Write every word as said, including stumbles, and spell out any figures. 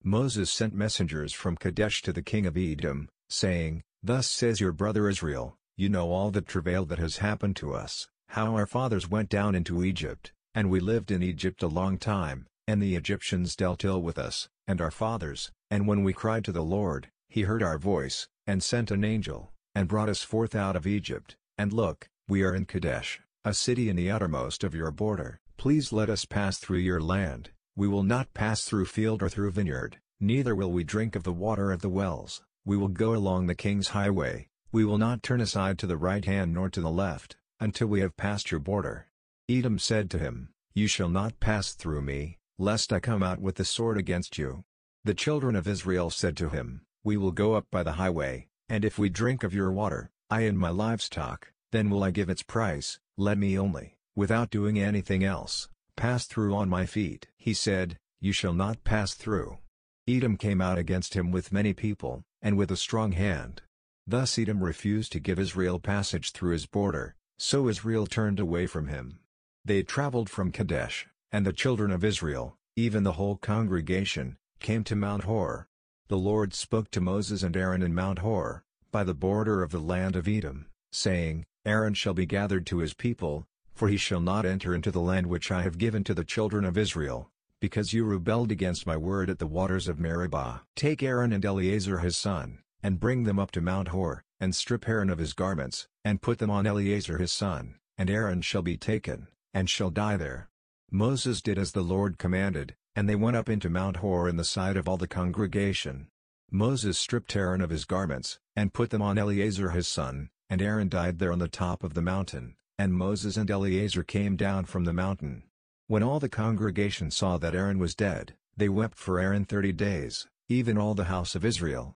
Moses sent messengers from Kadesh to the king of Edom, saying, "Thus says your brother Israel, you know all the travail that has happened to us, how our fathers went down into Egypt, and we lived in Egypt a long time, and the Egyptians dealt ill with us, and our fathers, and when we cried to the Lord, he heard our voice, and sent an angel, and brought us forth out of Egypt, and look, we are in Kadesh, a city in the uttermost of your border. Please let us pass through your land. We will not pass through field or through vineyard, neither will we drink of the water of the wells. We will go along the king's highway, we will not turn aside to the right hand nor to the left, until we have passed your border." Edom said to him, "You shall not pass through me, lest I come out with the sword against you." The children of Israel said to him, "We will go up by the highway, and if we drink of your water, I and my livestock, then will I give its price. Let me only, without doing anything else, pass through on my feet." He said, "You shall not pass through." Edom came out against him with many people, and with a strong hand. Thus Edom refused to give Israel passage through his border, so Israel turned away from him. They traveled from Kadesh, and the children of Israel, even the whole congregation, came to Mount Hor. The Lord spoke to Moses and Aaron in Mount Hor, by the border of the land of Edom, saying, "Aaron shall be gathered to his people, for he shall not enter into the land which I have given to the children of Israel, because you rebelled against my word at the waters of Meribah. Take Aaron and Eleazar his son, and bring them up to Mount Hor, and strip Aaron of his garments, and put them on Eleazar his son, and Aaron shall be taken, and shall die there." Moses did as the Lord commanded, and they went up into Mount Hor in the sight of all the congregation. Moses stripped Aaron of his garments, and put them on Eleazar his son, and Aaron died there on the top of the mountain, and Moses and Eleazar came down from the mountain. When all the congregation saw that Aaron was dead, they wept for Aaron thirty days, even all the house of Israel.